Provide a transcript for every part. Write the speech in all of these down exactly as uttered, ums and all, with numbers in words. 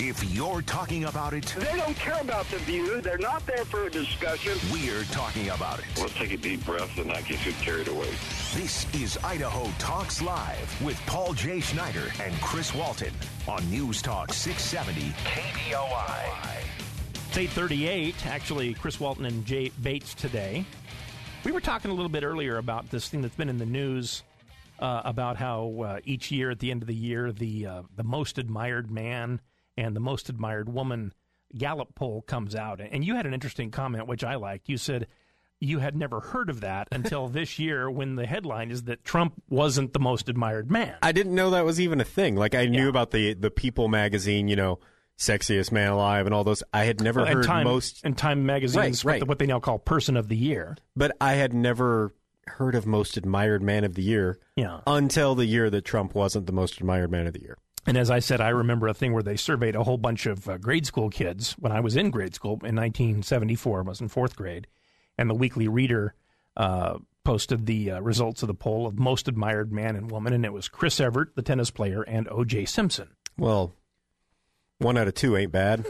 If you're talking about it, they don't care about the view. They're not there for a discussion. We're talking about it. Let's take a deep breath and not get too carried away. This is Idaho Talks Live with Paul J. Schneider and Chris Walton on News Talk six seventy K B O I. It's eight thirty-eight. Actually, Chris Walton and Jay Bates today. We were talking a little bit earlier about this thing that's been in the news uh, about how uh, each year at the end of the year, the uh, the most admired man and the most admired woman Gallup poll comes out. And you had an interesting comment, which I liked. You said you had never heard of that until this year when the headline is that Trump wasn't the most admired man. I didn't know that was even a thing. Like, I knew yeah. about the, the People magazine, you know, Sexiest Man Alive and all those. I had never well, and heard Time, most... And Time magazine's right, right. What, the, what they now call Person of the Year. But I had never heard of Most Admired Man of the Year yeah. until the year that Trump wasn't the Most Admired Man of the Year. And as I said, I remember a thing where they surveyed a whole bunch of uh, grade school kids when I was in grade school in nineteen seventy-four. I was in fourth grade. And the Weekly Reader uh, posted the uh, results of the poll of most admired man and woman. And it was Chris Evert, the tennis player, and O J. Simpson. Well, one out of two ain't bad.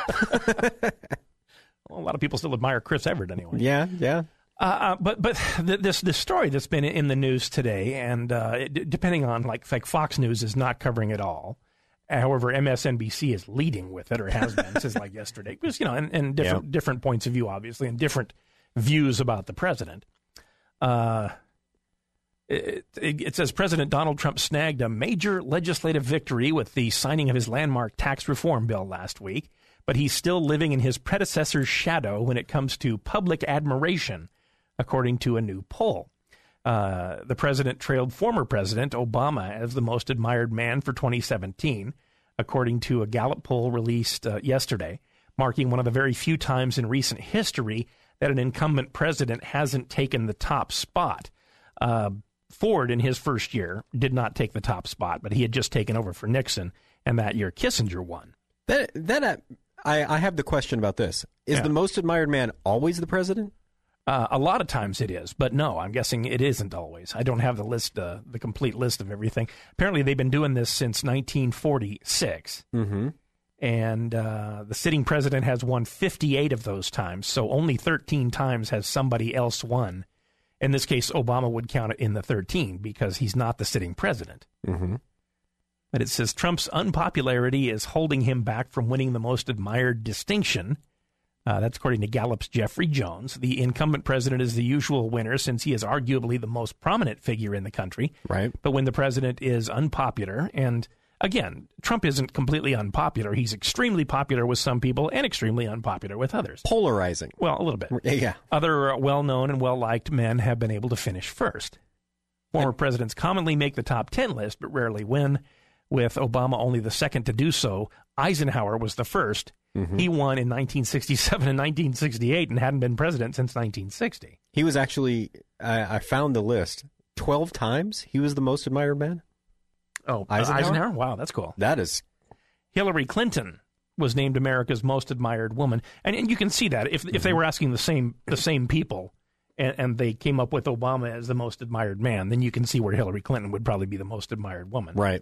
Well, a lot of people still admire Chris Evert anyway. Yeah, yeah. Uh, uh, but but th- this this story that's been in the news today, and uh, it, depending on like like Fox News is not covering it all. However, M S N B C is leading with it, or has been since like yesterday, because you know, and, and different yeah. different points of view, obviously, and different views about the president. Uh, it, it, it says President Donald Trump snagged a major legislative victory with the signing of his landmark tax reform bill last week, but he's still living in his predecessor's shadow when it comes to public admiration, according to a new poll. Uh, the president trailed former President Obama as the most admired man for twenty seventeen, according to a Gallup poll released uh, yesterday, marking one of the very few times in recent history that an incumbent president hasn't taken the top spot. Uh, Ford, in his first year, did not take the top spot, but he had just taken over for Nixon, and that year Kissinger won. That, that uh, I, I have the question about this. Is yeah. the most admired man always the president? Uh, a lot of times it is, but no, I'm guessing it isn't always. I don't have the list, uh, the complete list of everything. Apparently, they've been doing this since nineteen forty-six, mm-hmm. and uh, the sitting president has won fifty-eight of those times, so only thirteen times has somebody else won. In this case, Obama would count it in the thirteen because he's not the sitting president. Mm-hmm. But it says Trump's unpopularity is holding him back from winning the most admired distinction. Uh, that's according to Gallup's Jeffrey Jones. The incumbent president is the usual winner since he is arguably the most prominent figure in the country. Right. But when the president is unpopular, and again, Trump isn't completely unpopular. He's extremely popular with some people and extremely unpopular with others. Polarizing. Well, a little bit. Yeah. Other uh, well-known and well-liked men have been able to finish first. Former and- presidents commonly make the top ten list, but rarely win, with Obama only the second to do so. Eisenhower was the first. Mm-hmm. He won in nineteen sixty-seven and nineteen sixty-eight and hadn't been president since nineteen sixty. He was actually, I, I found the list, twelve times he was the most admired man. Oh, Eisenhower? Uh, Eisenhower? Wow, that's cool. That is. Hillary Clinton was named America's most admired woman. And, and you can see that if mm-hmm. if they were asking the same the same people and, and they came up with Obama as the most admired man, then you can see where Hillary Clinton would probably be the most admired woman. Right.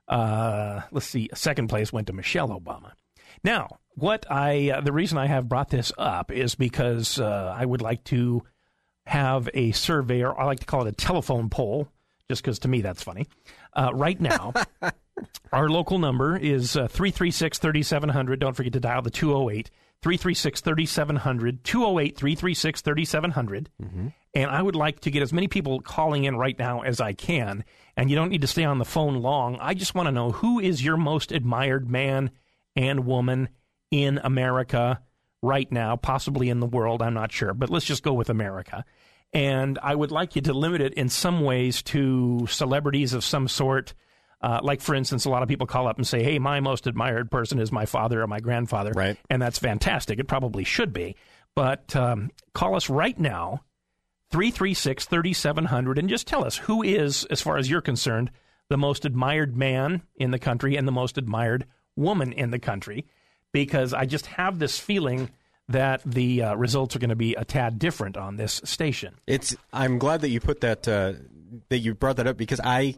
Uh, let's see. Second place went to Michelle Obama. Now, what I uh, the reason I have brought this up is because uh, I would like to have a survey, or I like to call it a telephone poll, just because to me that's funny. Uh, right now, our local number is uh, three three six, three seven zero zero. Don't forget to dial the two oh eight, three three six, three seven zero zero, two oh eight, three three six, three seven zero zero. Mm-hmm. And I would like to get as many people calling in right now as I can. And you don't need to stay on the phone long. I just want to know, who is your most admired man and woman in America right now, possibly in the world, I'm not sure, but let's just go with America. And I would like you to limit it in some ways to celebrities of some sort. Uh, like, for instance, a lot of people call up and say, hey, my most admired person is my father or my grandfather. Right. And that's fantastic. It probably should be. But um, call us right now, three three six, three seven zero zero, and just tell us who is, as far as you're concerned, the most admired man in the country and the most admired woman in the country, because I just have this feeling that the uh, results are going to be a tad different on this station. It's. I'm glad that you put that, uh, that you brought that up, because I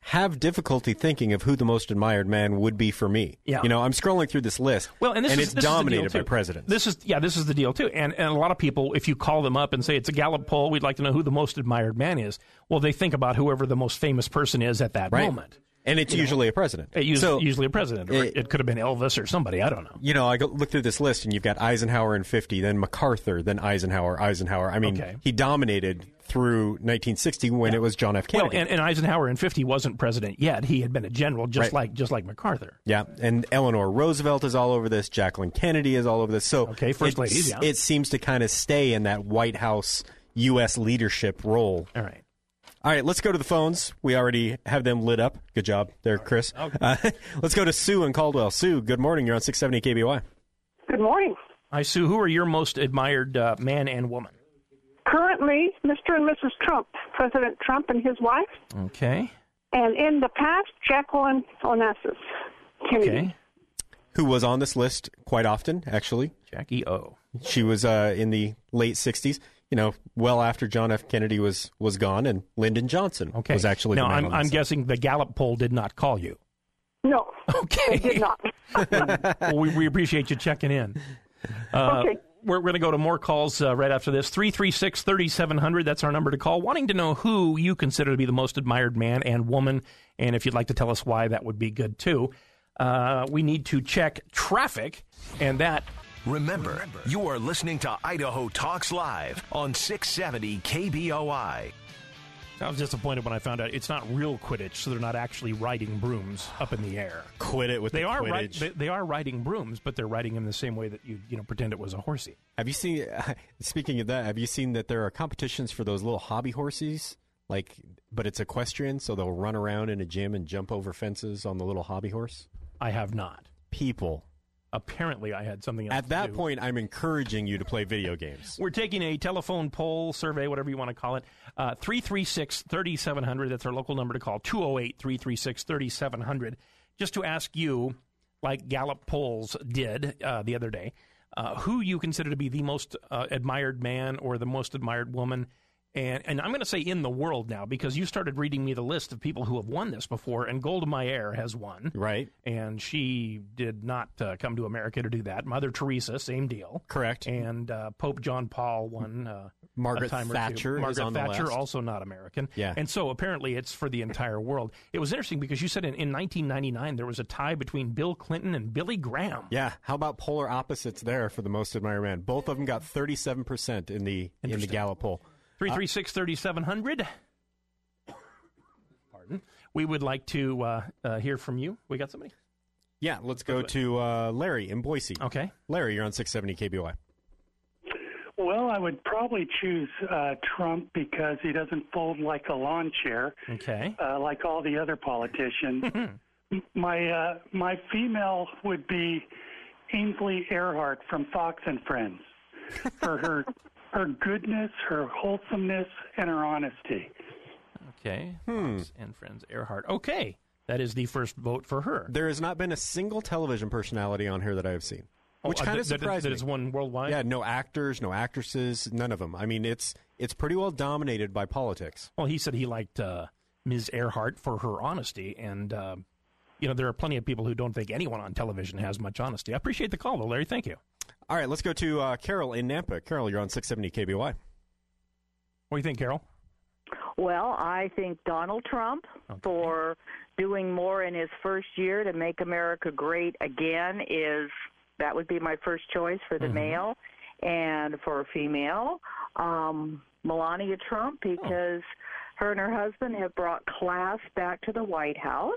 have difficulty thinking of who the most admired man would be for me. Yeah. You know, I'm scrolling through this list, well, and, this and is, it's this dominated is the deal by too. presidents. This is yeah, this is the deal too. And and a lot of people, if you call them up and say it's a Gallup poll, we'd like to know who the most admired man is. Well, they think about whoever the most famous person is at that Right. moment. And it's You usually know, a president. It usually, so, usually a president, or it, it- it could have been Elvis or somebody. I don't know. you know, I go, look through this list, and you've got Eisenhower in fifty, then MacArthur, then Eisenhower, Eisenhower. I mean, Okay. he dominated through nineteen sixty when it was John F. Well, Kennedy. and, and Eisenhower in fifty wasn't president yet. He had been a general, just Right. like just like MacArthur. yeah, and Eleanor Roosevelt is all over this. Jacqueline Kennedy is all over this. So Okay, first it's- ladies, yeah. it seems to kind of stay in that White House U S leadership role. All right. All right, let's go to the phones. We already have them lit up. Good job there, Chris. Okay. Uh, let's go to Sue in Caldwell. Sue, good morning. You're on six seventy K B Y. Good morning. Hi, Sue. Who are your most admired uh, man and woman? Currently, Mister and Missus Trump, President Trump and his wife, Okay. and in the past, Jacqueline Onassis Kennedy. Okay. Who was on this list quite often, actually. Jackie O. She was uh, in the late sixties, you know, well after John F. Kennedy was, was gone, and Lyndon Johnson Okay. was actually now. the man I'm on I'm this list. guessing the Gallup poll did not call you. No, Okay. they did not. Well, we, we appreciate you checking in. Uh, Okay. We're, we're going to go to more calls uh, right after this. three three six, three seven zero zero. That's our number to call. Wanting to know who you consider to be the most admired man and woman. And if you'd like to tell us why, that would be good, too. Uh, we need to check traffic, and that... Remember, you are listening to Idaho Talks Live on six seventy K B O I. I was disappointed when I found out it's not real Quidditch, so they're not actually riding brooms up in the air. Quit it with They the are ri- Quidditch. they, they are riding brooms, but they're riding them the same way that you you know pretend it was a horsey. Have you seen, speaking of that, have you seen that there are competitions for those little hobby horses? Like, but it's equestrian, so they'll run around in a gym and jump over fences on the little hobby horse? I have not. People. Apparently, I had something else At to that do. point, I'm encouraging you to play video games. We're taking a telephone poll, survey, whatever you want to call it. Uh, three three six, three seven zero zero. That's our local number to call, two oh eight, three three six, three seven zero zero. Just to ask you, like Gallup polls did uh, the other day, uh, who you consider to be the most uh, admired man or the most admired woman. And, and I'm going to say in the world now, because you started reading me the list of people who have won this before, and Golda Meir has won. Right. And she did not uh, come to America to do that. Mother Teresa, same deal. Correct. And uh, Pope John Paul won uh, Margaret a time or two. Thatcher is Margaret on the Thatcher, list. also not American. Yeah. And so apparently it's for the entire world. It was interesting because you said in, in nineteen ninety-nine there was a tie between Bill Clinton and Billy Graham. Yeah. How about polar opposites there for the most admired man? Both of them got thirty-seven percent in the in the Interesting. Gallup poll. three three six, three seven zero zero. Pardon. We would like to uh, uh, hear from you. We got somebody? Yeah, let's go to uh, Larry in Boise. Okay. Larry, you're on six seventy K B O I. Well, I would probably choose uh, Trump because he doesn't fold like a lawn chair, Okay. uh, like all the other politicians. M- my uh, my female would be Ainsley Earhart from Fox and Friends for her her goodness, her wholesomeness, and her honesty. Okay. Hmm. Fox and Friends Earhart. Okay. That is the first vote for her. There has not been a single television personality on here that I have seen, which Oh, uh, kind that- of that- surprised that me. it's won worldwide? Yeah, no actors, no actresses, none of them. I mean, it's it's pretty well dominated by politics. Well, he said he liked uh, Miz Earhart for her honesty, and uh, you know there are plenty of people who don't think anyone on television has much honesty. I appreciate the call, though, Larry. Thank you. All right, let's go to uh, Carol in Nampa. Carol, you're on six seventy K B O I. What do you think, Carol? Well, I think Donald Trump Okay. for doing more in his first year to make America great again is that would be my first choice for the Mhm. male, and for a female, um, Melania Trump because her and her husband have brought class back to the White House.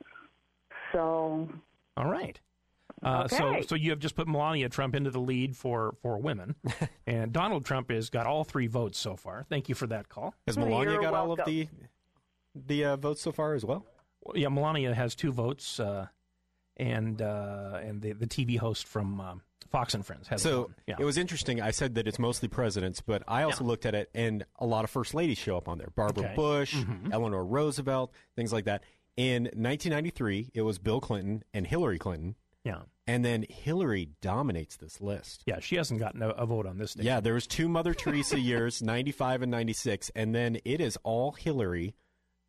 So All right. Uh, So, Okay. so you have just put Melania Trump into the lead for, for women, and Donald Trump has got all three votes so far. Thank you for that call. Has Oh, Melania you're got all of welcome. the the uh, votes so far as well? Well, yeah, Melania has two votes, uh, and uh, and the the T V host from um, Fox and Friends has So one. Yeah. it was interesting. I said that it's mostly presidents, but I also Yeah. looked at it, and a lot of first ladies show up on there. Barbara Okay. Bush, Mhm. Eleanor Roosevelt, things like that. In nineteen ninety-three, it was Bill Clinton and Hillary Clinton, yeah, and then Hillary dominates this list. yeah. She hasn't gotten a, a vote on this station. Yeah, there was two Mother Teresa years, ninety-five and ninety-six, and then it is all Hillary.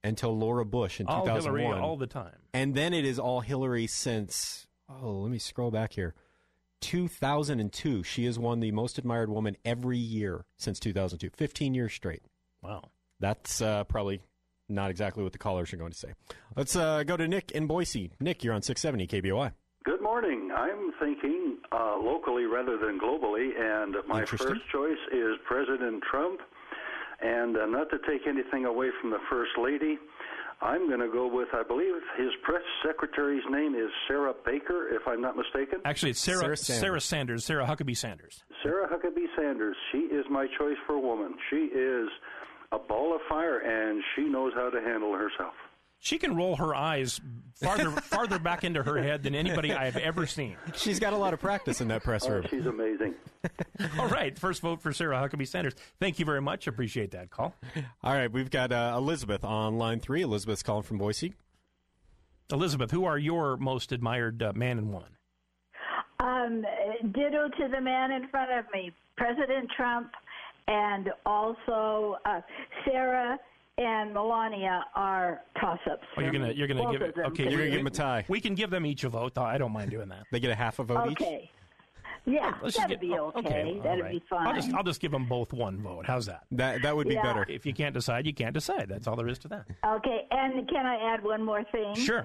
until Laura Bush in all two thousand one. Hillary all the time. And then it is all Hillary since, oh, let me scroll back here. two thousand two. She has won the most admired woman every year since two thousand two. fifteen years straight. Wow. That's uh, probably not exactly what the callers are going to say. Let's uh, go to Nick in Boise. Nick, you're on six seventy K B O I. Good morning. I'm thinking uh, locally rather than globally, and my first choice is President Trump. And uh, not to take anything away from the First Lady, I'm going to go with, I believe his press secretary's name is Sarah Baker, if I'm not mistaken. Actually, it's Sarah, Sarah Sanders. Sarah Sanders, Sarah Huckabee Sanders. Sarah Huckabee Sanders. She is my choice for a woman. She is a ball of fire, and she knows how to handle herself. She can roll her eyes farther farther back into her head than anybody I have ever seen. She's got a lot of practice in that press room. Oh, she's amazing. All right, first vote for Sarah Huckabee Sanders. Thank you very much. Appreciate that call. All right, we've got uh, Elizabeth on line three. Elizabeth's calling from Boise. Elizabeth, who are your most admired uh, man and woman? Um, ditto to the man in front of me, President Trump, and also uh, Sarah and Melania are toss-ups. Oh, you're gonna you're gonna Both give of them. okay. You're we- gonna give them a tie. We can give them each a vote. I don't mind doing that. They get a half a vote each? Okay. Yeah, Let's just that'd get- be oh, okay. all That'd right. be fine. I'll just I'll just give them both one vote. How's that? That that would be Yeah. better. If you can't decide, you can't decide. That's all there is to that. Okay, and can I add one more thing? Sure.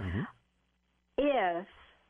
If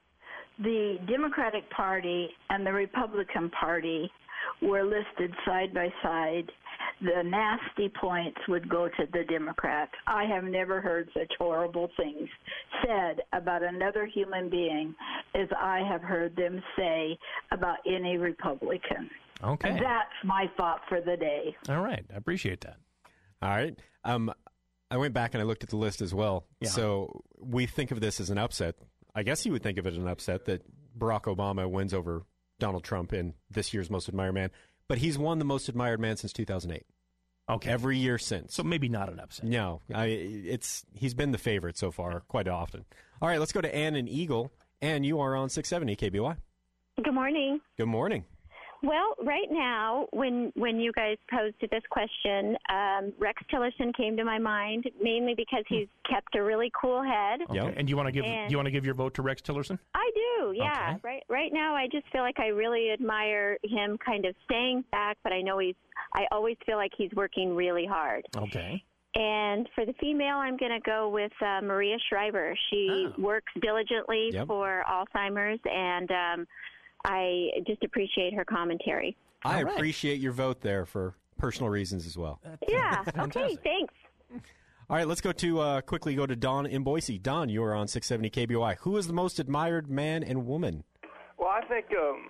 the Democratic Party and the Republican Party were listed side by side, the nasty points would go to the Democrat. I have never heard such horrible things said about another human being as I have heard them say about any Republican. Okay. And that's my thought for the day. All right. I appreciate that. All right. Um, I went back and I looked at the list as well. Yeah. So we think of this as an upset. I guess you would think of it as an upset that Barack Obama wins over Donald Trump in this year's Most Admired Man. But he's won the Most Admired Man since two thousand eight. Okay. Every year since. So maybe not an upset. No, I, it's he's been the favorite so far quite often. All right, let's go to Ann and Eagle. Ann, you are on six seventy K B O I. Good morning. Good morning. Well, right now, when when you guys posed this question, um, Rex Tillerson came to my mind, mainly because he's kept a really cool head. Okay. Yep. And you want to give And- you want to give your vote to Rex Tillerson? I do, yeah. Okay. Right right now, I just feel like I really admire him kind of staying back, but I know he's, I always feel like he's working really hard. Okay. And for the female, I'm going to go with uh, Maria Shriver. She Oh. works diligently Yep. for Alzheimer's, and um, I just appreciate her commentary. I All right. appreciate your vote there for personal reasons as well. Yeah, okay, Fantastic. thanks. All right, let's go to uh, quickly go to Don in Boise. Don, you are on six seventy K B O I. Who is the most admired man and woman? Well, I think um,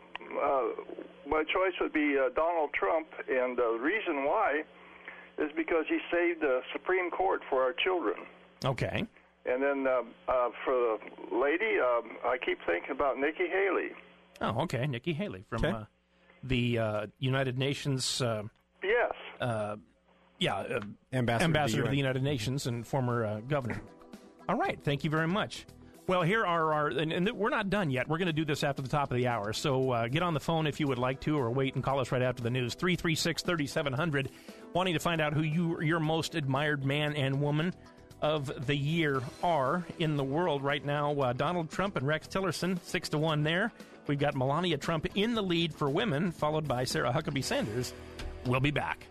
uh, my choice would be uh, Donald Trump, and uh, the reason why is because he saved the Supreme Court for our children. Okay. And then uh, uh, for the lady, um, I keep thinking about Nikki Haley. Oh, okay. Nikki Haley from Okay. uh, the uh, United Nations. Uh, Yes. uh, yeah, uh, Ambassador, ambassador to to the U N. United Nations and former uh, governor. All right, thank you very much. Well, here are our, and, and we're not done yet. We're going to do this after the top of the hour. So uh, get on the phone if you would like to, or wait and call us right after the news. three three six, three seven zero zero, wanting to find out who you, your most admired man and woman of the year are in the world right now. Uh, Donald Trump and Rex Tillerson, six to one there. We've got Melania Trump in the lead for women, followed by Sarah Huckabee Sanders. We'll be back.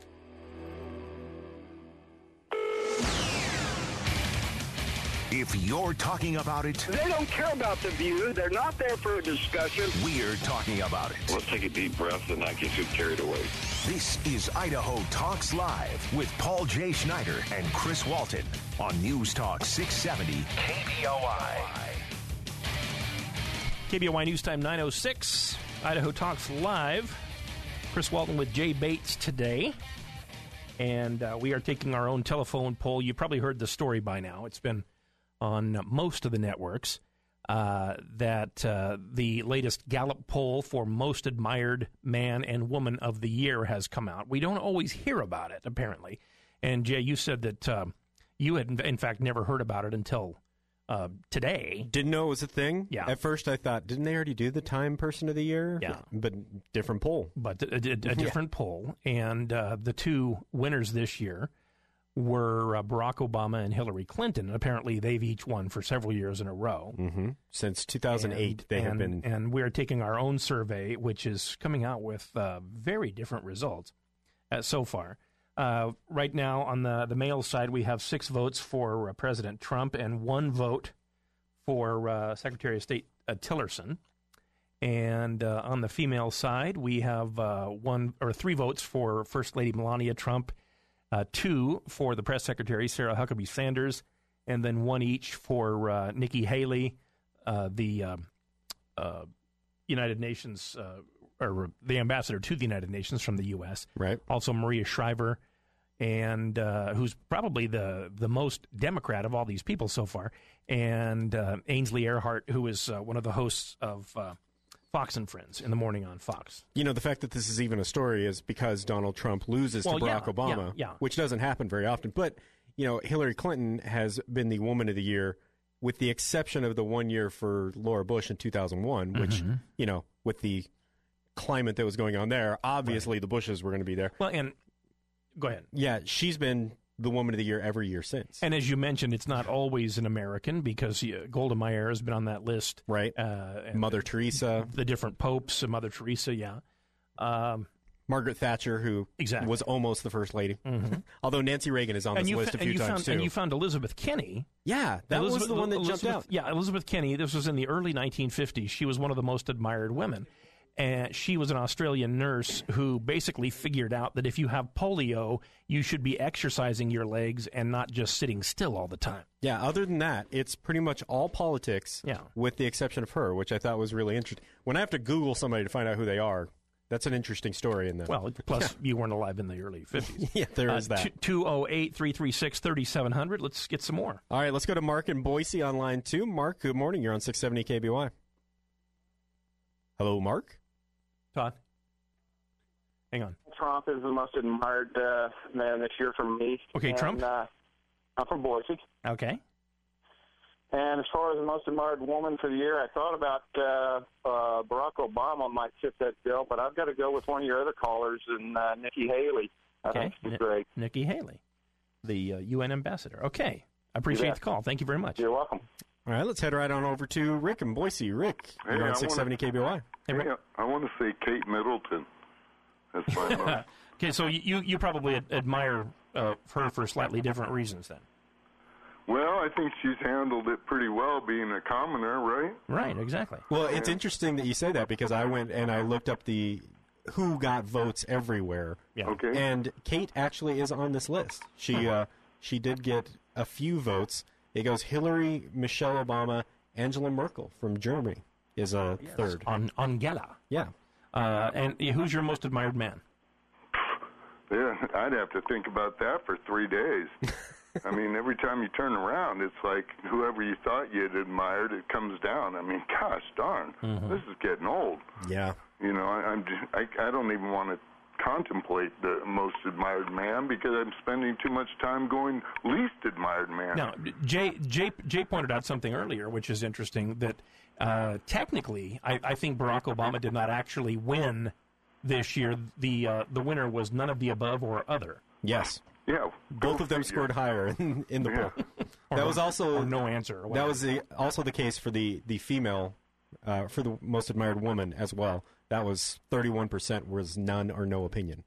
If you're talking about it, They don't care about the view. They're not there for a discussion. we're talking about it. Let's take a deep breath and not get too carried away. This is Idaho Talks Live with Paul J. Schneider and Chris Walton on News Talk six seventy K B O I. K B O I News Time nine oh six. Idaho Talks Live. Chris Walton with Jay Bates today. And uh, we are taking our own telephone poll. You probably heard the story by now. It's been on most of the networks uh, that uh, the latest Gallup poll for most admired man and woman of the year has come out. We don't always hear about it, apparently. And, Jay, you said that um, you had, in fact, never heard about it until uh, today. Didn't know it was a thing. Yeah. At first, I thought, didn't they already do the Time Person of the Year? Yeah. But different poll. But a, a, a different poll. And uh, the two winners this year were uh, Barack Obama and Hillary Clinton. And apparently, they've each won for several years in a row. Mm-hmm. Since two thousand eight, and, they and, have been. And we're taking our own survey, which is coming out with uh, very different results uh, so far. Uh, right now, on the, the male side, we have six votes for uh, President Trump and one vote for uh, Secretary of State uh, Tillerson. And uh, on the female side, we have uh, one or three votes for First Lady Melania Trump, uh, two for the press secretary Sarah Huckabee Sanders, and then one each for uh, Nikki Haley, uh, the uh, uh, United Nations uh, or the ambassador to the United Nations from the U S Right. Also Maria Shriver, and uh, who's probably the the most Democrat of all these people so far, and uh, Ainsley Earhart, who is uh, one of the hosts of Uh, Fox and Friends in the morning on Fox. You know, the fact that this is even a story is because Donald Trump loses well, to Barack yeah, Obama, yeah, yeah. which doesn't happen very often. But, you know, Hillary Clinton has been the woman of the year, with the exception of the one year for Laura Bush in two thousand one, which, mm-hmm. you know, with the climate that was going on there, obviously right. the Bushes were going to be there. Well, and go ahead. Yeah, she's been the woman of the year every year since. And as you mentioned, it's not always an American, because uh, Golda Meir has been on that list. Right. Uh, and Mother the, Teresa. The different popes, Mother Teresa, yeah. Um, Margaret Thatcher, who exactly. was almost the first lady. Mm-hmm. Although Nancy Reagan is on and this list fa- a few and times, found, too. And you found Elizabeth Kenney. Yeah, that Elizabeth, was the one that Elizabeth, jumped out. Yeah, Elizabeth Kenney. This was in the early nineteen fifties. She was one of the most admired women. And she was an Australian nurse who basically figured out that if you have polio, you should be exercising your legs and not just sitting still all the time. Yeah, other than that, it's pretty much all politics, yeah. with the exception of her, which I thought was really interesting. When I have to Google somebody to find out who they are, that's an interesting story in that. Well, plus yeah. you weren't alive in the early fifties. Yeah, there is uh, that. two oh eight, three three six, three seven zero zero. Let's get some more. All right, let's go to Mark in Boise on line two. Mark, good morning. You're on six seventy K B Y. Hello, Mark? Todd? Hang on. Trump is the most admired uh, man this year for me. Okay, and, Trump? Uh, I'm from Boise. Okay. And as far as the most admired woman for the year, I thought about uh, uh, Barack Obama might fit that bill, but I've got to go with one of your other callers, and uh, Nikki Haley. I okay. think she's great. Nikki Haley, the uh, U N ambassador. Okay. I appreciate yeah. the call. Thank you very much. You're welcome. All right, let's head right on over to Rick in Boise. Rick, hey, you're on I six seventy wanna, K B Y. Hey, Rick. Hey, I want to say Kate Middleton. That's my most. Okay, so you you probably admire uh, her for slightly different reasons then. Well, I think she's handled it pretty well being a commoner, right? Right, exactly. Well, it's interesting that you say that, because I went and I looked up the who got votes everywhere. Yeah. Okay. And Kate actually is on this list. She uh, she did get a few votes. It goes Hillary, Michelle Obama, Angela Merkel from Germany is a yes. third. On Angela. Yeah. Uh, and who's your most admired man? Yeah, I'd have to think about that for three days. I mean, every time you turn around, it's like whoever you thought you'd admired, it comes down. I mean, gosh darn, mm-hmm. this is getting old. Yeah. You know, I, I'm just, I, I don't even want to contemplate the most admired man, because I'm spending too much time going least admired man. Now, Jay, Jay, Jay pointed out something earlier, which is interesting, that uh, technically, I, I think Barack Obama did not actually win this year. The uh, the winner was none of the above or other. Yes. Yeah. Both of them scored higher in, in the yeah. poll. That was also or no answer. That was the, also the case for the the female, uh, for the most admired woman as well. That was thirty-one percent was none or no opinion.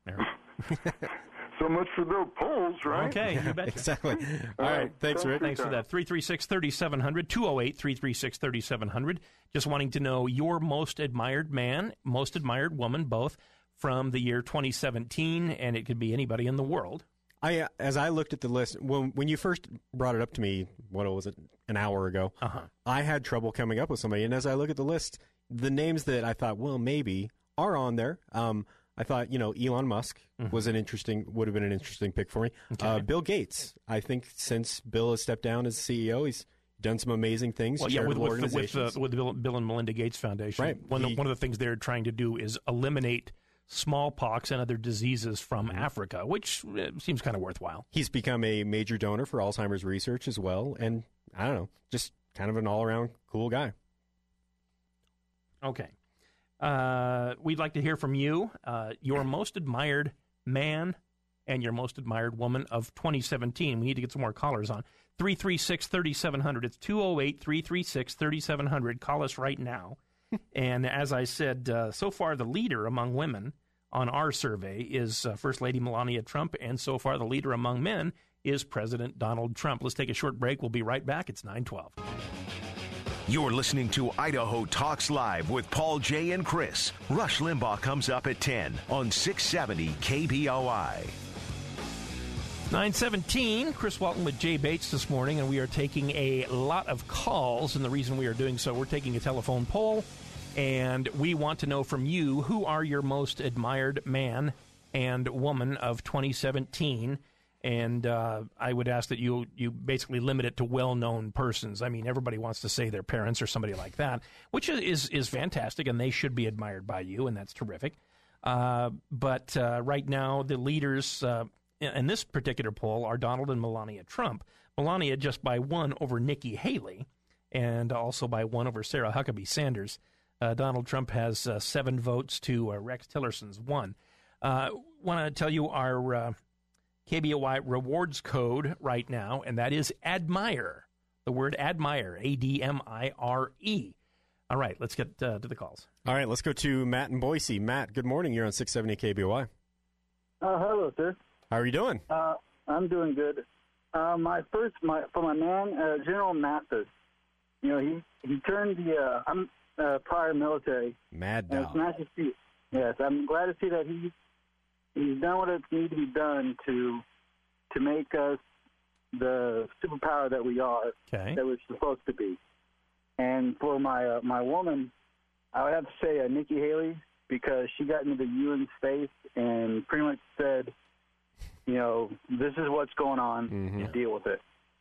So much for those polls, right? Okay, you betcha. Exactly. All right, thanks, Rick. Thanks for that. three three six, three seven zero zero, two oh eight, three three six, three seven zero zero. Just wanting to know your most admired man, most admired woman, both from the year twenty seventeen, and it could be anybody in the world. I, as I looked at the list, when when you first brought it up to me, what was it, an hour ago, uh-huh. I had trouble coming up with somebody. And as I look at the list, the names that I thought, well, maybe, are on there. Um, I thought, you know, Elon Musk mm-hmm. was an interesting, would have been an interesting pick for me. Okay. Uh, Bill Gates, I think since Bill has stepped down as C E O, he's done some amazing things. Well, yeah, with, with, organizations. the, with, the, with the Bill, Bill and Melinda Gates Foundation. Right. One, he, of, one of the things they're trying to do is eliminate smallpox and other diseases from mm-hmm. Africa, which uh, seems kind of worthwhile. He's become a major donor for Alzheimer's research as well. And I don't know, just kind of an all-around cool guy. Okay. Uh, we'd like to hear from you, uh, your most admired man, and your most admired woman of twenty seventeen. We need to get some more callers on. three three six, three seven zero zero. It's two oh eight, three three six, three seven zero zero. Call us right now. And as I said, uh, so far the leader among women on our survey is uh, First Lady Melania Trump, and so far the leader among men is President Donald Trump. Let's take a short break. We'll be right back. It's nine twelve. You're listening to Idaho Talks Live with Paul, Jay, and Chris. Rush Limbaugh comes up at ten on six seventy K B O I. nine seventeen, Chris Walton with Jay Bates this morning, and we are taking a lot of calls, and the reason we are doing so, we're taking a telephone poll, and we want to know from you, who are your most admired man and woman of twenty seventeen? And uh, I would ask that you you basically limit it to well-known persons. I mean, everybody wants to say their parents or somebody like that, which is is fantastic, and they should be admired by you, and that's terrific. Uh, but uh, right now, the leaders uh, in this particular poll are Donald and Melania Trump. Melania just by one over Nikki Haley, and also by one over Sarah Huckabee Sanders. Uh, Donald Trump has uh, seven votes to uh, Rex Tillerson's one. I uh, want to tell you our uh, K B O I rewards code right now, and that is ADMIRE. The word ADMIRE, A D M I R E. All right, let's get uh, to the calls. All right, let's go to Matt in Boise. Matt, good morning. You're on six seventy K B O I. Uh, hello, sir. How are you doing? Uh, I'm doing good. Uh, my first, my for my man, uh, General Mathis. You know, he he turned the. Uh, I'm uh, prior military. Mad dog. It's nice to see. Yes, I'm glad to see that he he's done what it needs to be done to to make us the superpower that we are. Okay. That we're supposed to be. And for my uh, my woman, I would have to say uh, Nikki Haley, because she got into the U N space and pretty much said, you know, this is what's going on, mm-hmm. and deal with it.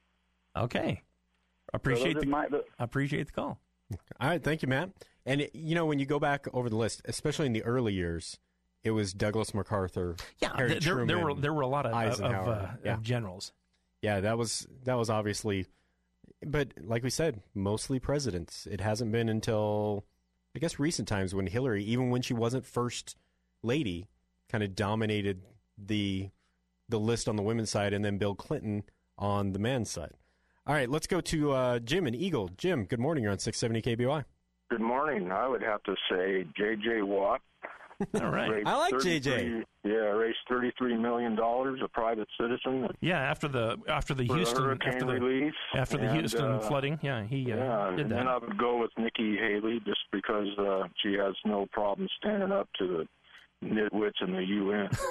Okay. Appreciate so the my, appreciate the call. All right, thank you, Matt. And, it, you know, when you go back over the list, especially in the early years, it was Douglas MacArthur, Yeah, Harry th- there, Truman, there were there were a lot of, of, Eisenhower. uh, yeah. of generals. Yeah, that was that was obviously, but like we said, mostly presidents. It hasn't been until, I guess, recent times when Hillary, even when she wasn't first lady, kind of dominated the the list on the women's side, and then Bill Clinton on the men's side. All right, let's go to uh, Jim in Eagle. Jim, good morning. You're on six seventy K B O I. Good morning. I would have to say J J. Watt. All right. I like J J. Yeah, raised thirty-three million dollars, a private citizen. Yeah, after the after the For Houston hurricane after the relief, after the and, Houston uh, flooding, yeah, he uh, yeah, did and that. then I would go with Nikki Haley just because uh, she has no problem standing up to the nitwits in the U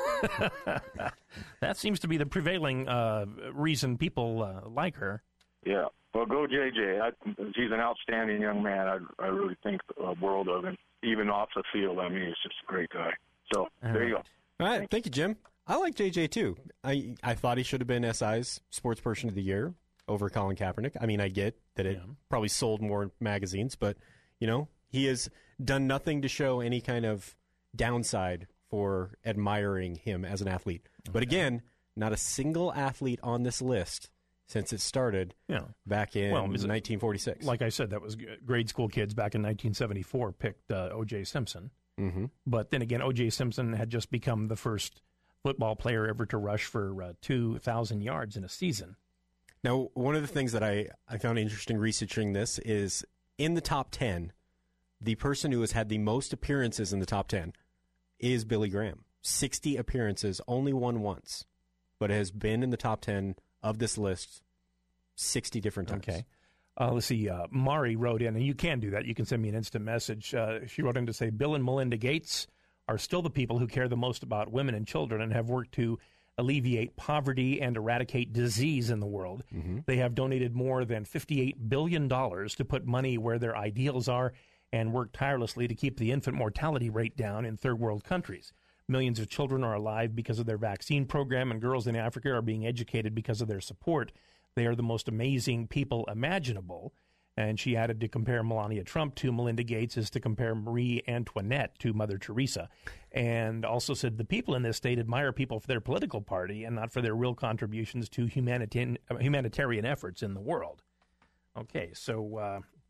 N. That seems to be the prevailing uh, reason people uh, like her. Yeah. Well, go J J. I, he's an outstanding young man. I, I really think a world of him. Even off the field, I mean, he's just a great guy. So, All there right. you go. All right, thank you, Jim. I like J J, too. I, I thought he should have been S I's Sports Person of the Year over Colin Kaepernick. I mean, I get that it yeah. probably sold more magazines, but, you know, he has done nothing to show any kind of downside for admiring him as an athlete. Okay. But again, not a single athlete on this list since it started yeah. back in well, nineteen forty-six. Like I said, that was grade school kids back in nineteen seventy-four picked uh, O J. Simpson. Mm-hmm. But then again, O J. Simpson had just become the first football player ever to rush for uh, two thousand yards in a season. Now, one of the things that I, I found interesting researching this is in the top ten, the person who has had the most appearances in the top ten is Billy Graham. sixty appearances, only won once, but has been in the top ten of this list sixty different times. Okay. Uh, let's see. Uh, Mari wrote in, and you can do that. You can send me an instant message. Uh, she wrote in to say, Bill and Melinda Gates are still the people who care the most about women and children and have worked to alleviate poverty and eradicate disease in the world. Mm-hmm. They have donated more than fifty-eight billion dollars to put money where their ideals are and work tirelessly to keep the infant mortality rate down in third world countries. Millions of children are alive because of their vaccine program, and girls in Africa are being educated because of their support. They are the most amazing people imaginable. And she added to compare Melania Trump to Melinda Gates is to compare Marie Antoinette to Mother Teresa. And also said the people in this state admire people for their political party and not for their real contributions to humanitarian, humanitarian efforts in the world. Okay, so uh,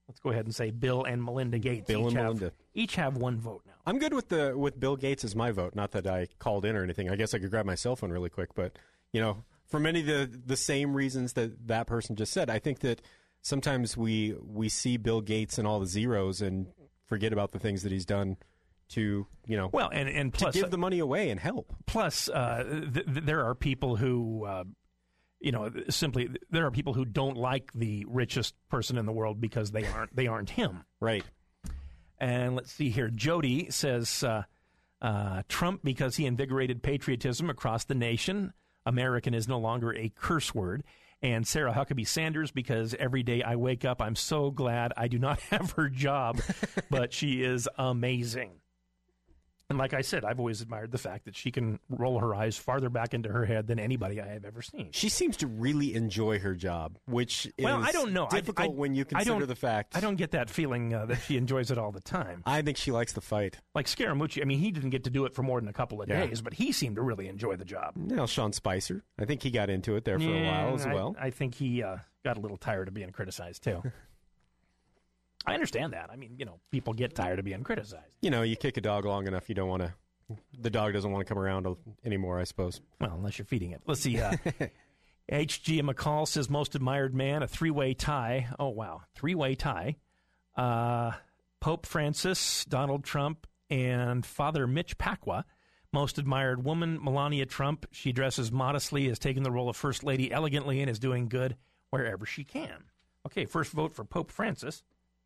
Let's go ahead and say Bill and Melinda Gates. Bill each and have, Melinda. Each have one vote now. I'm good with the with Bill Gates as my vote. Not that I called in or anything. I guess I could grab my cell phone really quick. But, you know, for many of the, the same reasons that that person just said, I think that sometimes we we see Bill Gates and all the zeros and forget about the things that he's done to, you know, well, and, and plus, to give the money away and help. Plus, uh, th- th- there are people who... Uh, You know, simply there are people who don't like the richest person in the world because they aren't they aren't him. Right. And let's see here. Jody says uh, uh, Trump because he invigorated patriotism across the nation. American is no longer a curse word. And Sarah Huckabee Sanders because every day I wake up, I'm so glad I do not have her job, but she is amazing. And like I said, I've always admired the fact that she can roll her eyes farther back into her head than anybody I have ever seen. She seems to really enjoy her job, which is well, I don't know. difficult I, I, when you consider the fact. I don't get that feeling uh, that she enjoys it all the time. I think she likes the fight. Like Scaramucci, I mean, he didn't get to do it for more than a couple of Yeah. days, but he seemed to really enjoy the job. You know, Sean Spicer, I think he got into it there for yeah, a while as I, well. I think he uh, got a little tired of being criticized, too. I understand that. I mean, you know, people get tired of being criticized. You know, you kick a dog long enough, you don't want to. The dog doesn't want to come around anymore, I suppose. Well, unless you're feeding it. Let's see. Uh, H G McCall says most admired man, a three-way tie. Oh, wow. Three-way tie. Uh, Pope Francis, Donald Trump, and Father Mitch Pacwa. Most admired woman, Melania Trump. She dresses modestly, has taken the role of First Lady elegantly, and is doing good wherever she can. Okay, first vote for Pope Francis.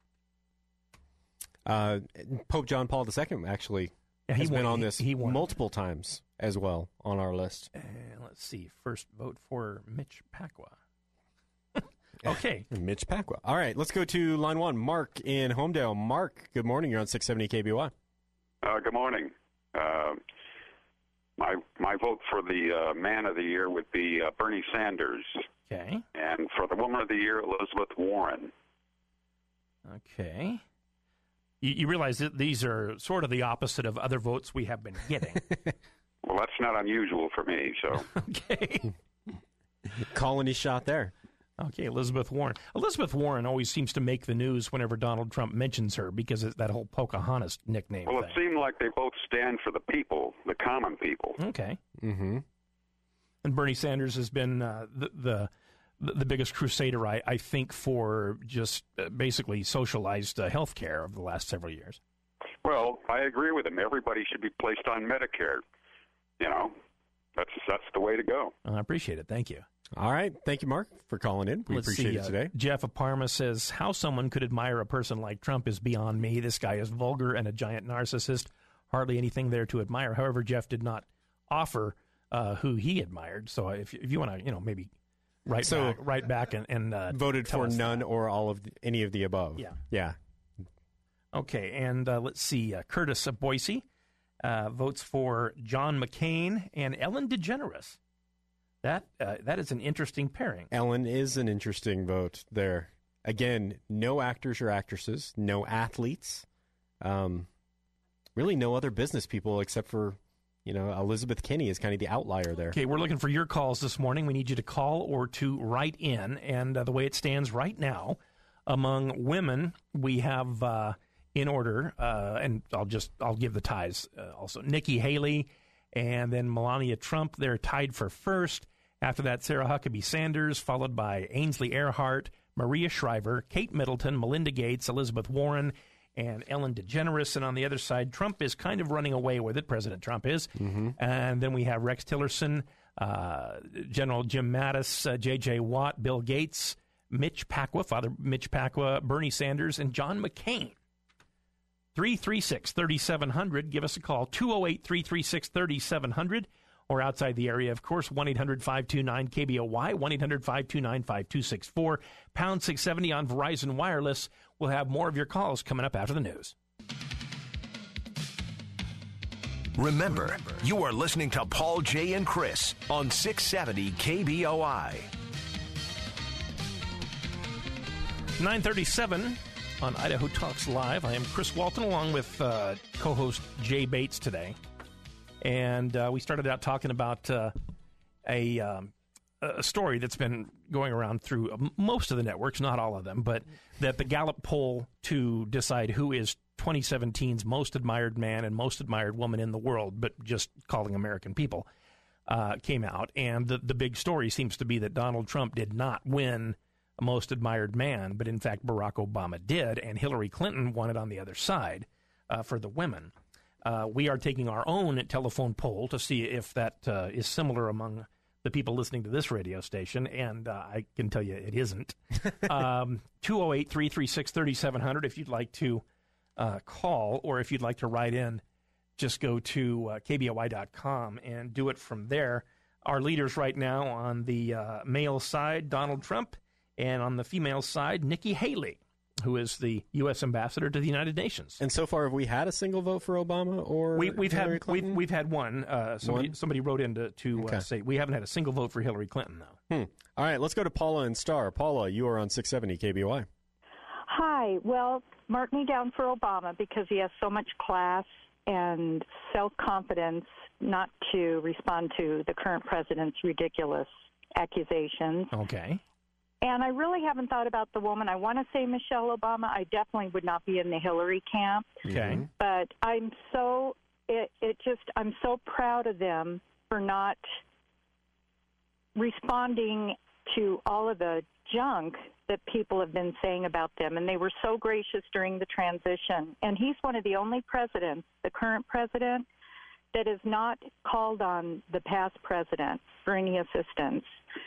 Uh, Pope John Paul the Second, actually. Yeah, he has won, been on he, this he won. multiple times as well on our list. And let's see. First vote for Mitch Pacwa. Okay. Mitch Pacwa. All right, let's go to line one. Mark in Homedale. Mark, good morning. You're on six seventy K B Y. Uh, good morning. Uh, my my vote for the uh, man of the year would be uh, Bernie Sanders. Okay. And for the woman of the year, Elizabeth Warren. Okay. You, you realize that these are sort of the opposite of other votes we have been getting. Well, that's not unusual for me, so. Okay. Calling his shot there. Okay, Elizabeth Warren. Elizabeth Warren always seems to make the news whenever Donald Trump mentions her because it's that whole Pocahontas nickname Well, thing. it seemed like they both stand for the people, the common people. Okay. Mm-hmm. And Bernie Sanders has been uh, the, the the biggest crusader, I, I think, for just uh, basically socialized uh, health care over the last several years. Well, I agree with him. Everybody should be placed on Medicare. You know, that's that's the way to go. I appreciate it. Thank you. All right. Thank you, Mark, for calling in. We Let's appreciate see, it uh, today. Jeff of Parma says, how someone could admire a person like Trump is beyond me. This guy is vulgar and a giant narcissist. Hardly anything there to admire. However, Jeff did not offer uh, who he admired. So if, if you want to, you know, maybe write So, back, write back and, and uh, Voted tell for us none that. or all of the, any of the above. Yeah. Yeah. Okay, and uh, let's see. Uh, Curtis of Boise uh, votes for John McCain and Ellen DeGeneres. That uh, that is an interesting pairing. Ellen is an interesting vote there. Again, no actors or actresses, no athletes, um, really no other business people except for, you know, Elizabeth Kinney is kind of the outlier there. Okay, we're looking for your calls this morning. We need you to call or to write in. And uh, the way it stands right now, among women, we have uh, in order, uh, and I'll just I'll give the ties uh, also. Nikki Haley and then Melania Trump. They're tied for first. After that, Sarah Huckabee Sanders, followed by Ainsley Earhart, Maria Shriver, Kate Middleton, Melinda Gates, Elizabeth Warren, and Ellen DeGeneres. And on the other side, Trump is kind of running away with it. President Trump is. Mm-hmm. And then we have Rex Tillerson, uh, General Jim Mattis, uh, J J Watt, Bill Gates, Mitch Pacwa, Father Mitch Pacwa, Bernie Sanders, and John McCain. three three six, three seven zero zero. Give us a call, two oh eight, three three six, three seven zero zero. Or outside the area, of course, one eight hundred, five two nine, K B O Y, one eight hundred, five two nine, five two six four, pound six seventy on Verizon Wireless. We'll have more of your calls coming up after the news. Remember, you are listening to Paul, Jay, and Chris on six seventy K B O I. nine thirty-seven on Idaho Talks Live. I am Chris Walton along with uh, co-host Jay Bates today. And uh, we started out talking about uh, a um, a story that's been going around through most of the networks, not all of them, but that the Gallup poll to decide who is twenty seventeen's most admired man and most admired woman in the world, but just calling American people, uh, came out. And the, the big story seems to be that Donald Trump did not win a most admired man, but in fact Barack Obama did, and Hillary Clinton won it on the other side uh, for the women. Uh, we are taking our own telephone poll to see if that uh, is similar among the people listening to this radio station, and uh, I can tell you it isn't. um, two oh eight, three three six, three seven zero zero if you'd like to uh, call, or if you'd like to write in, just go to uh, K B O I dot com and do it from there. Our leaders right now on the uh, male side, Donald Trump, and on the female side, Nikki Haley, who is the U S ambassador to the United Nations. And so far, have we had a single vote for Obama or we, we've Hillary had Clinton? we've, we've had one. Uh, somebody, One? somebody wrote in to, to Okay. uh, say we haven't had a single vote for Hillary Clinton, though. Hmm. All right, let's go to Paula and Star. Paula, you are on six seventy K B O I. Hi. Well, mark me down for Obama because he has so much class and self-confidence not to respond to the current president's ridiculous accusations. Okay. And I really haven't thought about the woman. I want to say Michelle Obama. I definitely would not be in the Hillary camp. Okay. But I'm so, it, it just, I'm so proud of them for not responding to all of the junk that people have been saying about them. And they were so gracious during the transition. And he's one of the only presidents, the current president, that has not called on the past president for any assistance.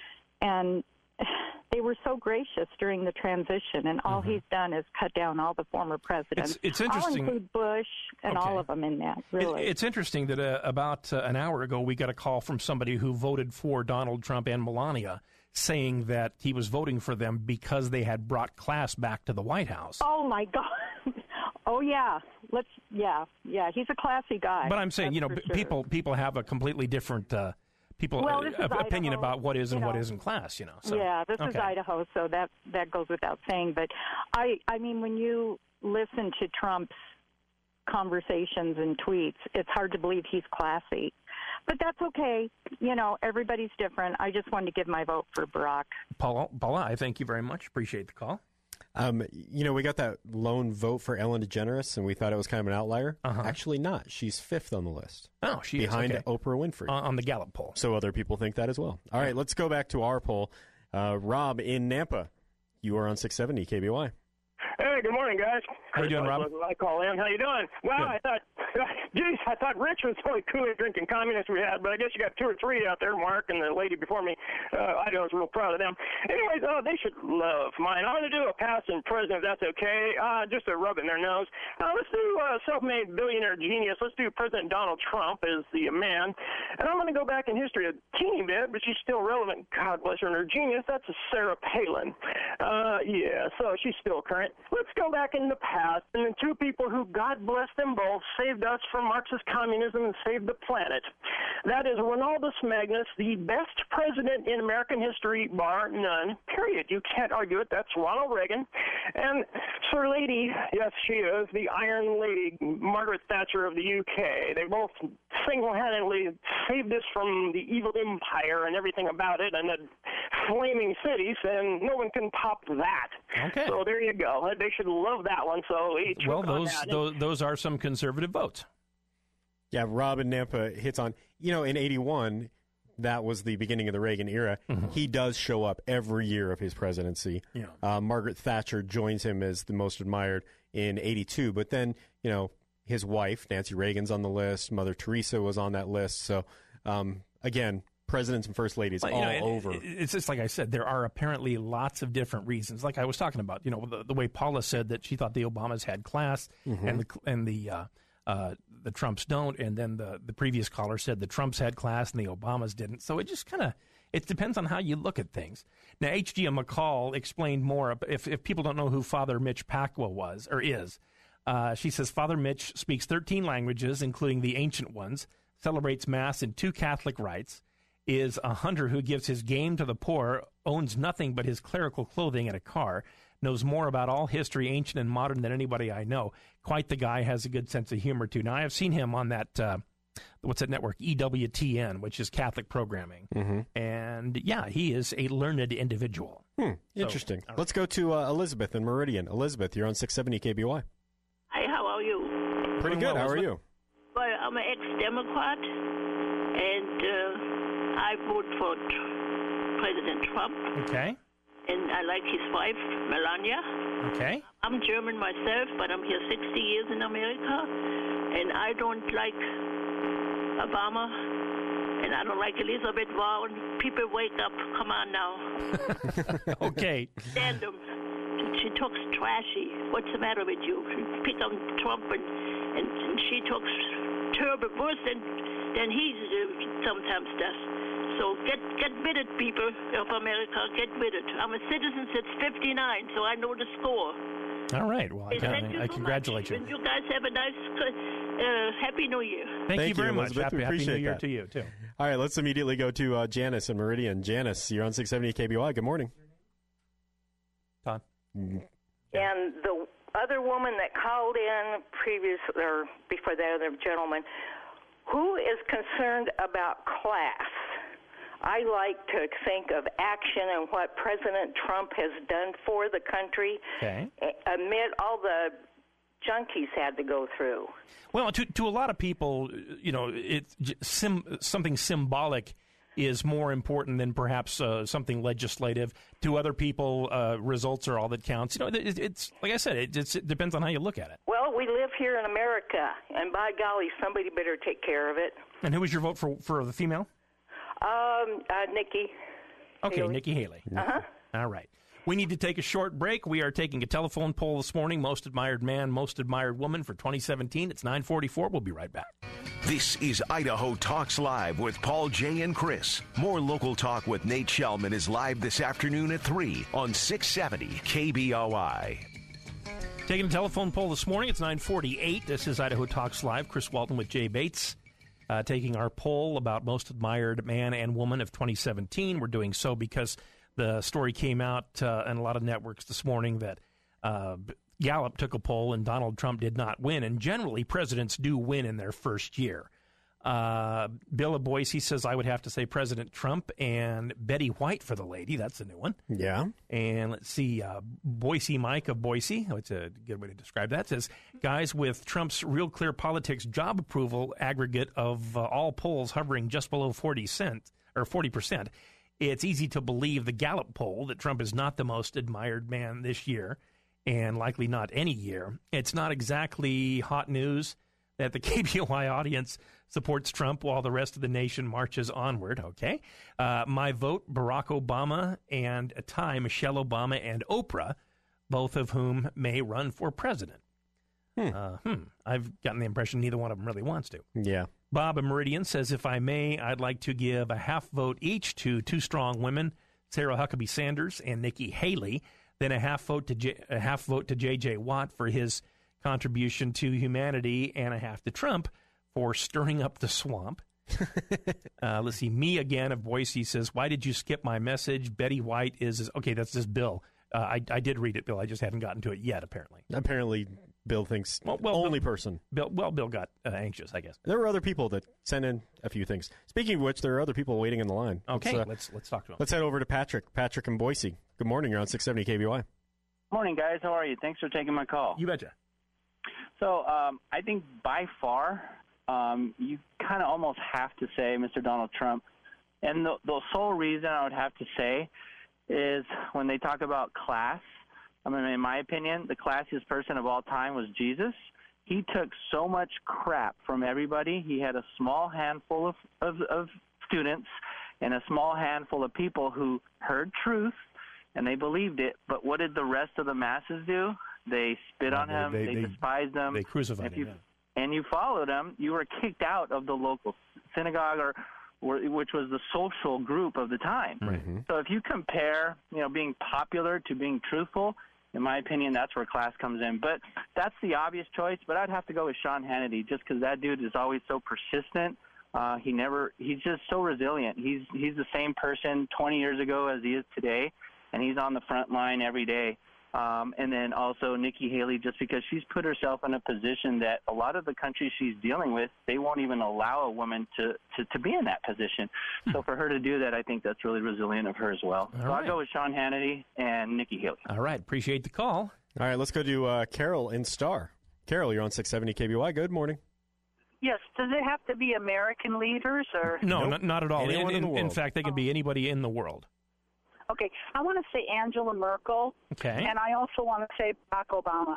And they were so gracious during the transition, and all mm-hmm. he's done is cut down all the former presidents. It's, it's interesting. I'll include Bush and okay. all of them in that, really. It, it's interesting that uh, about uh, an hour ago we got a call from somebody who voted for Donald Trump and Melania, saying that he was voting for them because they had brought class back to the White House. Oh, my God. Oh, yeah. Let's, yeah, yeah. He's a classy guy. But I'm saying, That's you know, for b- sure. people people have a completely different uh, people Well, uh, this is opinion Idaho, about what is and you what know. isn't class, you know. So, yeah, this okay. is Idaho, so that that goes without saying. But I, I mean, when you listen to Trump's conversations and tweets, it's hard to believe he's classy. But that's okay. You know, everybody's different. I just wanted to give my vote for Barack. Paula, Paula, I thank you very much. Appreciate the call. Um, you know, we got that lone vote for Ellen DeGeneres, and we thought it was kind of an outlier. Uh-huh. Actually not. She's fifth on the list. Oh, she behind is. Okay. Oprah Winfrey. On, on the Gallup poll. So other people think that as well. All right, let's go back to our poll. Uh, Rob in Nampa, you are on six seventy K B O I. Hey, good morning, guys. How you doing, Rob? I call in. How you doing? Well, Good. I thought, geez, I thought Rich was the only Kool-Aid drinking communist we had, but I guess you got two or three out there, Mark and the lady before me. Uh, Idaho's real proud of them. Anyways, oh, they should love mine. I'm going to do a passing president, if that's okay, uh, just to rub it in their nose. Uh, let's do uh, self-made billionaire genius. Let's do President Donald Trump as the man. And I'm going to go back in history a teeny bit, but she's still relevant. God bless her and her genius. That's a Sarah Palin. Uh, yeah, so she's still current. Let's go back in the past, and the two people who, God bless them both, saved us from Marxist communism and saved the planet. That is Ronaldus Magnus, the best president in American history, bar none, period. You can't argue it. That's Ronald Reagan. And Sir Lady, yes, she is, the Iron Lady, Margaret Thatcher of the U K. They both single-handedly saved us from the evil empire and everything about it and the flaming cities, and no one can top that. Okay. So there you go. They should love that one. So each Well, those, those those are some conservative votes. Yeah, Rob in Nampa hits on, you know, in eighty-one, that was the beginning of the Reagan era. Mm-hmm. He does show up every year of his presidency. Yeah. Uh, Margaret Thatcher joins him as the most admired in eighty-two, but then, you know, his wife, Nancy Reagan's on the list. Mother Teresa was on that list. So, um, again, presidents and first ladies Well, all you know, it- over. It's just like I said, there are apparently lots of different reasons. Like I was talking about, you know, the, the way Paula said that she thought the Obamas had class Mhm. and the and the uh, uh, the Trumps don't, and then the the previous caller said the Trumps had class and the Obamas didn't. So it just kind of it depends on how you look at things. Now, H G M McCall explained more. If if people don't know who Father Mitch Pacwa was or is, uh, she says Father Mitch speaks thirteen languages, including the ancient ones, celebrates Mass in two Catholic rites, is a hunter who gives his game to the poor, owns nothing but his clerical clothing and a car, knows more about all history, ancient and modern, than anybody I know. Quite the guy, has a good sense of humor, too. Now, I have seen him on that uh, what's that network? E W T N, which is Catholic programming. Mm-hmm. And yeah, he is a learned individual. Hmm, interesting. So, right. Let's go to uh, Elizabeth in Meridian. Elizabeth, you're on six seventy K B Y. Hi, how are you? Pretty good. Well, how are you? Well, I'm an ex-Democrat, and uh, I vote for tr- President Trump. Okay. And I like his wife, Melania. Okay. I'm German myself, but I'm here sixty years in America, and I don't like Obama, and I don't like Elizabeth Warren. People wake up. Come on now. Okay. Stand them. She talks trashy. What's the matter with you? She pick on Trump, and, and, and she talks terrible, worse than, than he uh, sometimes does. So get get with it, people of America. Get with it. I'm a citizen since fifty-nine, so I know the score. All right. Well, I, I, I so congratulate much. you. And you guys have a nice, uh, happy New Year. Thank, Thank you very you, much. Elizabeth. Happy, we happy appreciate New Year that. to you, too. All right, let's immediately go to uh, Janice in Meridian. Janice, you're on six seventy K B Y. Good morning. Todd. Mm. And the other woman that called in previous or before that other gentleman, who is concerned about class? I like to think of action and what President Trump has done for the country Okay. amid all the junk he's had to go through. Well, to to a lot of people, you know, it's sim, something symbolic is more important than perhaps uh, something legislative. To other people, uh, results are all that counts. You know, it, it's like I said, it, it's, it depends on how you look at it. Well, we live here in America, and by golly, somebody better take care of it. And who was your vote for for the female? Um, uh, Nikki. Okay, Haley. Nikki Haley. Uh-huh. All right. We need to take a short break. We are taking a telephone poll this morning. Most admired man, most admired woman for twenty seventeen. It's nine forty-four. We'll be right back. This is Idaho Talks Live with Paul, Jay, and Chris. More local talk with Nate Shellman is live this afternoon at three on six seventy K B O I. Taking a telephone poll this morning. It's nine forty-eight. This is Idaho Talks Live. Chris Walton with Jay Bates. Uh, taking our poll about most admired man and woman of twenty seventeen. We're doing so because the story came out uh, in a lot of networks this morning that uh, Gallup took a poll and Donald Trump did not win. And generally, presidents do win in their first year. Uh, Bill of Boise says I would have to say President Trump, and Betty White for the lady. That's a new one. Yeah. And let's see, uh, Boise Mike of Boise, oh, it's a good way to describe that, says guys with Trump's Real Clear Politics job approval aggregate of uh, all polls hovering just below forty cent or forty percent. It's easy to believe the Gallup poll that Trump is not the most admired man this year, and likely not any year. It's not exactly hot news that the K B O I audience supports Trump while the rest of the nation marches onward. Okay. Uh, my vote, Barack Obama and a time, Michelle Obama and Oprah, both of whom may run for president. Hmm. Uh, hmm. I've gotten the impression neither one of them really wants to. Yeah. Bob in Meridian says, if I may, I'd like to give a half vote each to two strong women, Sarah Huckabee Sanders and Nikki Haley, then a half vote to J- a half vote to J J. Watt for his contribution to humanity, and a half to Trump for stirring up the swamp. uh, let's see. Me again of Boise says, why did you skip my message? Betty White is, is okay, that's just Bill. Uh, I, I did read it, Bill. I just haven't gotten to it yet, apparently. Apparently, Bill thinks well, well, only Bill, person. Bill, well, Bill got uh, anxious, I guess. There were other people that sent in a few things. Speaking of which, there are other people waiting in the line. Okay, let's, uh, let's let's talk to them. Let's head over to Patrick. Patrick in Boise. Good morning. You're on six seventy K B Y. Morning, guys. How are you? Thanks for taking my call. You betcha. So um, I think by far um, you kind of almost have to say Mister Donald Trump. And the, the sole reason I would have to say is when they talk about class, I mean, in my opinion, the classiest person of all time was Jesus. He took so much crap from everybody. He had a small handful of, of, of students and a small handful of people who heard truth and they believed it. But what did the rest of the masses do? They spit on they, him. They, They, they despised him. They crucified if you, him. Yeah. And you followed him. You were kicked out of the local synagogue, or, or which was the social group of the time. Mm-hmm. So if you compare, you know, being popular to being truthful, in my opinion, that's where class comes in. But that's the obvious choice. But I'd have to go with Sean Hannity, just because that dude is always so persistent. Uh, he never. He's just so resilient. He's he's the same person twenty years ago as he is today, and he's on the front line every day. Um, and then also Nikki Haley, just because she's put herself in a position that a lot of the countries she's dealing with, they won't even allow a woman to, to, to be in that position. Hmm. So for her to do that, I think that's really resilient of her as well. All so right. I'll go with Sean Hannity and Nikki Haley. All right. Appreciate the call. All right, let's go to uh, Carol in Star. Carol, you're on six seventy K B O I. Good morning. Yes. Does it have to be American leaders or? No, Nope. not, not at all. Anyone in, in the in, in world. fact, they can be anybody in the world. Okay. I want to say Angela Merkel. Okay. And I also want to say Barack Obama.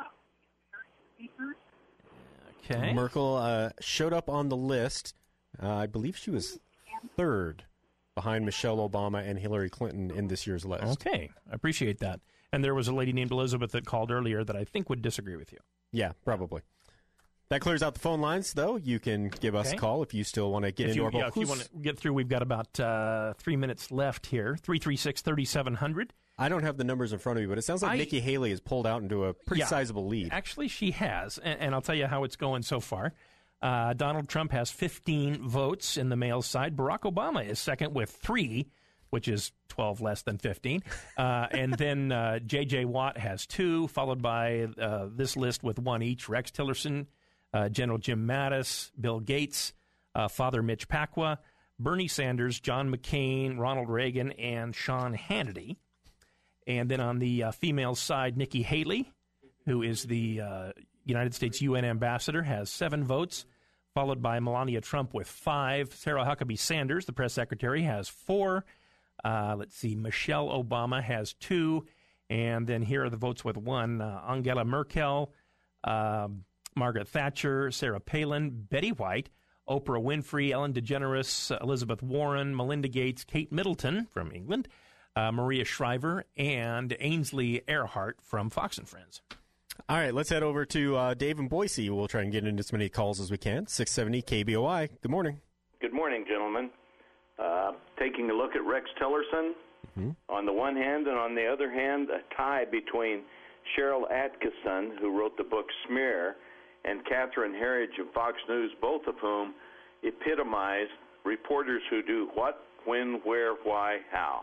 Okay. Merkel uh, showed up on the list. Uh, I believe she was third behind Michelle Obama and Hillary Clinton in this year's list. Okay. I appreciate that. And there was a lady named Elizabeth that called earlier that I think would disagree with you. Yeah, probably. That clears out the phone lines, though. You can give us Okay. a call if you still want to get If into you, our yeah, if you want to get through, we've got about uh, three minutes left here. three three six, three seven zero zero. I don't have the numbers in front of me, but it sounds like I- Nikki Haley has pulled out into a pretty Yeah. sizable lead. Actually, she has, and, and I'll tell you how it's going so far. Uh, Donald Trump has fifteen votes in the male side. Barack Obama is second with three, which is twelve less than fifteen. Uh, and then uh, J J. Watt has two, followed by uh, this list with one each. Rex Tillerson, uh, General Jim Mattis, Bill Gates, uh, Father Mitch Pacwa, Bernie Sanders, John McCain, Ronald Reagan, and Sean Hannity. And then on the uh, female side, Nikki Haley, who is the uh, United States U N ambassador, has seven votes, followed by Melania Trump with five. Sarah Huckabee Sanders, the press secretary, has four. Uh, let's see, Michelle Obama has two. And then here are the votes with one. Uh, Angela Merkel, uh, Margaret Thatcher, Sarah Palin, Betty White, Oprah Winfrey, Ellen DeGeneres, Elizabeth Warren, Melinda Gates, Kate Middleton from England, uh, Maria Shriver, and Ainsley Earhart from Fox and Friends. All right, let's head over to uh, Dave in Boise. We'll try and get into as many calls as we can. six seventy K B O I. Good morning. Good morning, gentlemen. Uh, taking a look at Rex Tillerson mm-hmm. on the one hand, and on the other hand, a tie between Cheryl Atkinson, who wrote the book Smear, and Catherine Herridge of Fox News, both of whom epitomize reporters who do what, when, where, why, how.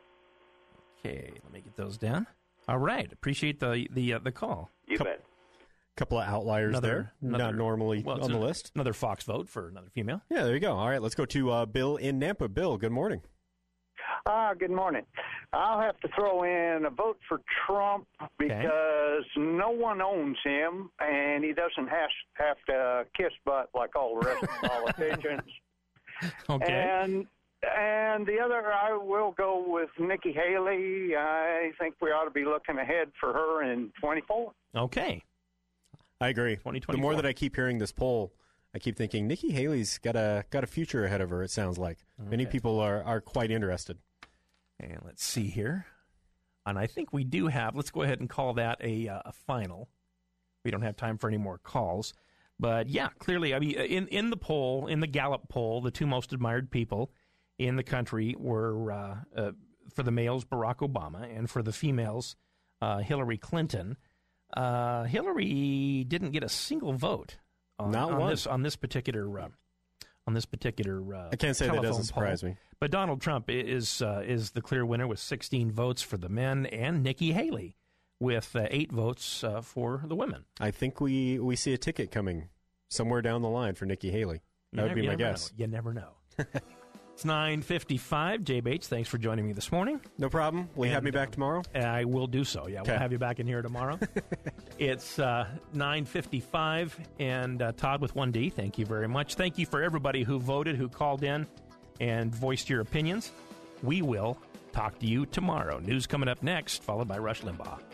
Okay, let me get those down. All right, appreciate the the uh, the call. You Couple, bet. Couple of outliers Another- there, another- not normally well, it's on the an- list. Another Fox vote for another female. Yeah, there you go. All right, let's go to uh, Bill in Nampa. Bill, good morning. Ah, good morning. I'll have to throw in a vote for Trump because no one owns him, and he doesn't have, have to kiss butt like all the rest of the politicians. Okay. And and the other, I will go with Nikki Haley. I think we ought to be looking ahead for her in twenty-four. Okay. I agree. twenty The more that I keep hearing this poll, I keep thinking Nikki Haley's got a got a future ahead of her. It sounds like many Okay. people are, are quite interested. And let's see here. And I think we do have, let's go ahead and call that a, uh, a final. We don't have time for any more calls. But yeah, clearly, I mean, in, in the poll, in the Gallup poll, the two most admired people in the country were, uh, uh, for the males, Barack Obama, and for the females, uh, Hillary Clinton. Uh, Hillary didn't get a single vote on, Not on one. this on this particular uh, on this particular. Uh, I can't say that telephone doesn't surprise poll. me. But Donald Trump is uh, is the clear winner with sixteen votes for the men, and Nikki Haley with uh, eight votes uh, for the women. I think we, we see a ticket coming somewhere down the line for Nikki Haley. That You would never- be you my never guess. know. You never know. It's nine fifty-five. Jay Bates, thanks for joining me this morning. No problem. Will you have me back tomorrow? I will do so. Yeah, Okay. we'll have you back in here tomorrow. It's uh, nine fifty-five, and uh, Todd with one D, thank you very much. Thank you for everybody who voted, who called in and voiced your opinions. We will talk to you tomorrow. News coming up next, followed by Rush Limbaugh.